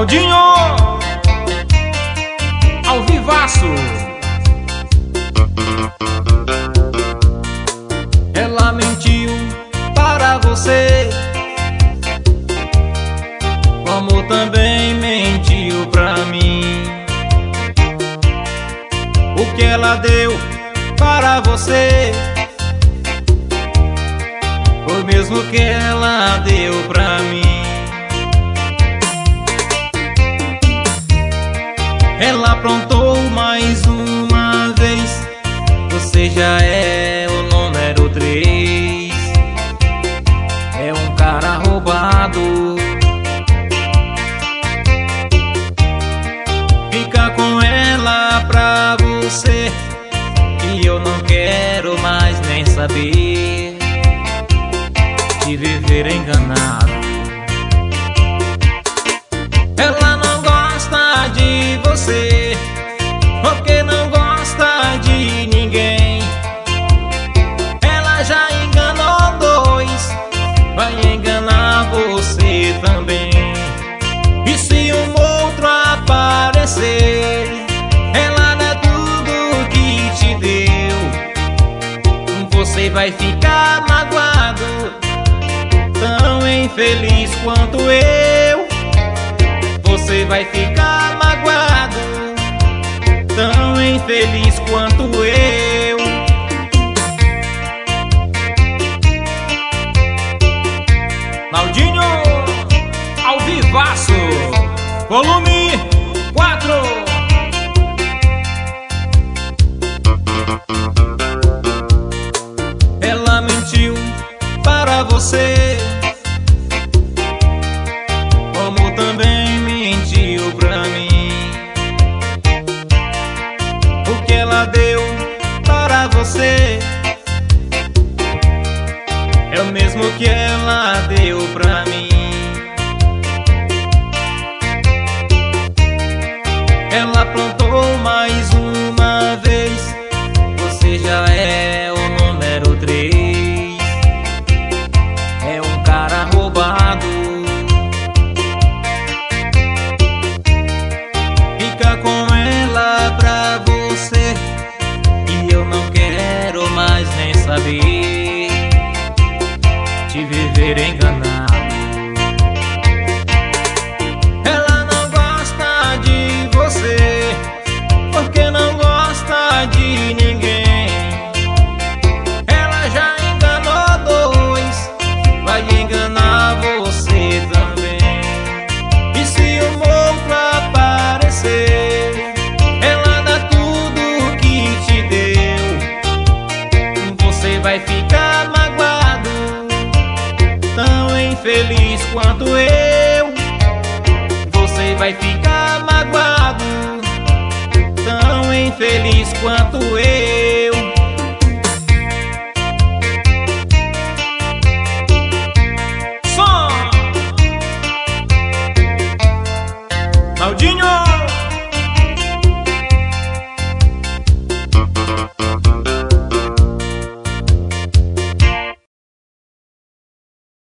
Naldinho, ao vivaço. Ela mentiu para você, como também mentiu pra mim. O que ela deu para você foi o mesmo que ela deu pra mim. Ela aprontou mais uma vez, você já é o número 3. É um cara roubado. Fica com ela pra você, que eu não quero mais nem saber de viver enganado. Ela não gosta de você, porque não gosta de ninguém. Ela já enganou 2, vai enganar você também. E se um outro aparecer, ela não é tudo que te deu. Você vai ficar magoado, tão infeliz quanto eu. Você vai ficar magoado, tão infeliz quanto eu. Naldinho, ao vivaço, volume 4. Ela mentiu para você, como também mentiu pra mim. O que ela deu para você é o mesmo que ela deu pra mim. Ela aprontou mais uma vez, você já é o número 3. É um cara roubado. Fica com ela pra você, e eu não quero mais nem saber de viver enganado. Ela não gosta de você, porque não gosta de ninguém. Ela já enganou 2, vai enganar você também. E se um outro aparecer, ela dá tudo que te deu. Você vai ficar magoado, tão infeliz quanto eu. Você vai ficar magoado, tão infeliz quanto eu.